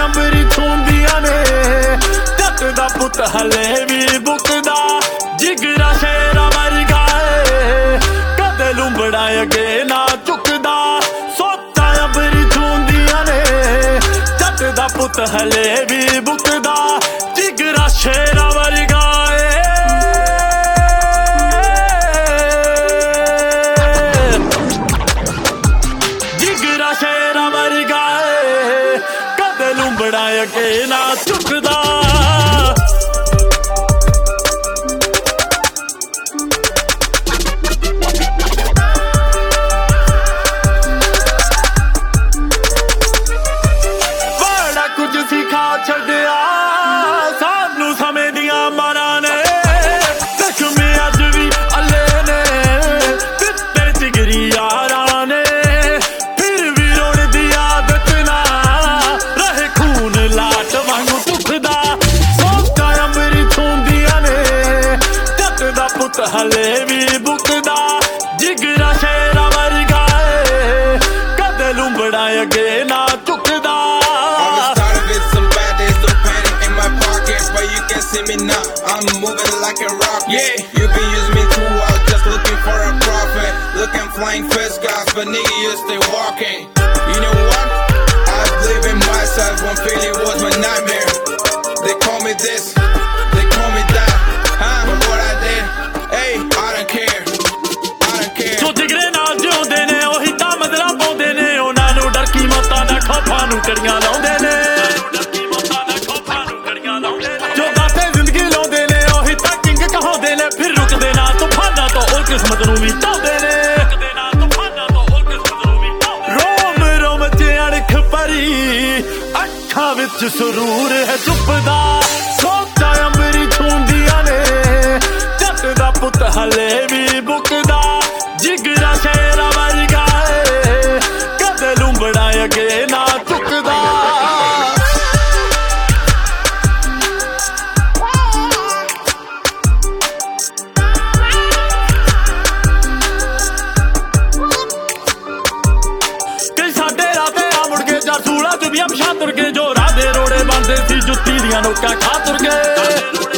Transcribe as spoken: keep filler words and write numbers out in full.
ਅੰਬਰੀ ਛੂੰਦੀਆਂ ਨੇ ਜੱਟ ਦਾ ਪੁੱਤ ਹਲੇ ਵੀ ਬੁਕਦਾ ਜਿਗਰਾ ਸ਼ੇਰਾਂ ਵਰਗਾ ਏ ਕਦੇ ਲੂੰਬੜਾ ਅੱਗੇ ਨਾ ਝੁਕਦਾ ਸੋਤਾਂ ਅੰਬਰੀ ਛੂੰਦੀਆਂ ਨੇ ਜੱਟ ਦਾ ਪੁੱਤ ਹਲੇ ਵੀ ਬੁਕਦਾ ਜਿਗਰਾ ਸ਼ੇਰਾਂ ਵਰਗਾ ਏ ਜਿਗਰਾ ਸ਼ੇਰਾਂ ਵਰਗਾ ਏ ਕਦੇ ਲੂੰਬੜਾ ਅੱਗੇ ਨਾ ਝੁਕਦਾ ਛੱਡਿਆ ਸਾਨੂੰ ਸਮੇਂ ਦੀਆਂ ਮਾਰਾਂ ਨੇ ਜ਼ਖਮੀ ਅੱਜ ਵੀ ਅੱਲੇ ਨੇ ਦਿੱਤੇ ਜਿਗਰੀ ਯਾਰਾਂ ਨੇ ਫਿਰ ਵੀ ਰੋਣ ਦੀ ਆਦਤ ਨਾ ਰਹੇ ਖੂਨ ਲਾਟ ਵਾਂਗੂ ਦੁਖਦਾ ਸੋਚਾਂ ਅੰਬਰੀ ਛੂੰਦੀਆਂ ਨੇ ਜੱਟ ਦਾ ਪੁੱਤ ਹਲੇ ਵੀ ਬੁਕਦਾ ਜਿਗਰਾ ਸ਼ੇਰਾਂ ਵਰਗਾ ਏ ਕਦੇ ਲੂੰਬੜਾ ਅੱਗੇ ਨਾ ਝੁਕਦਾ See me now, I'm moving like a rocket. Yeah, you been using me too well, just looking for a profit. Looking flying first guys, but nigga you stay walking. You know what? I believe in myself when feeling was my nightmare. They call me this, they call me that, huh? But what I did, hey, I don't care, I don't care. So ਜਿਗਰੇ ਨਾਲ ਜਿਉਂਦੇ ਨੇ ਉਹੀ ਤਾਂ ਮਦਰਾ ਪਾਉਂਦੇ ਨੇ ਉਹਨਾਂ ਨੂੰ ਡਰ ਕੀ ਮੌਤਾਂ ਦਾ ਖੌਫਾਂ ਨੂੰ ਕੜੀਆਂ ਲਾਉਂਦੇ ਨੇ ਫਿਰ ਰੁਕਦੇ ਨਾ ਤੂਫਾਨਾਂ ਤੋਂ ਉਹ ਕਿਸਮਤ ਨੂੰ ਵੀ ਢਾਉਂਦੇ ਨੇ ਰੋਮ ਰੋਮ ਚ ਅਣਖ ਭਰੀ ਅੱਖਾਂ ਵਿੱਚ ਸਰੂਰ ਹੈ ਚੁੱਪਦਾ ਸੋਚਾਂ ਅੰਬਰੀ ਛੂੰਦੀਆਂ ਨੇ ਜੱਟ ਦਾ ਪੁੱਤ ਹਲੇ ਵੀ ਬੁਕਦਾ ਜਿਗਰਾ ਸ਼ੇਰਾਂ ਵਰਗਾ ਏ ਕਦੇ ਲੂੰਬੜਾ ਅੱਗੇ ਨਾ ਝੁਕਦਾ ਸੂਲਾ ਚ ਵੀ ਅਮਸ਼ਾ ਤੁਰ ਕੇ ਜੋ ਰਾਹ ਦੇ ਰੋੜੇ ਬੰਦੇ ਸੀ ਜੁੱਤੀ ਦੀਆਂ ਨੋਕਾਂ ਖਾ ਤੁਰ ਕੇ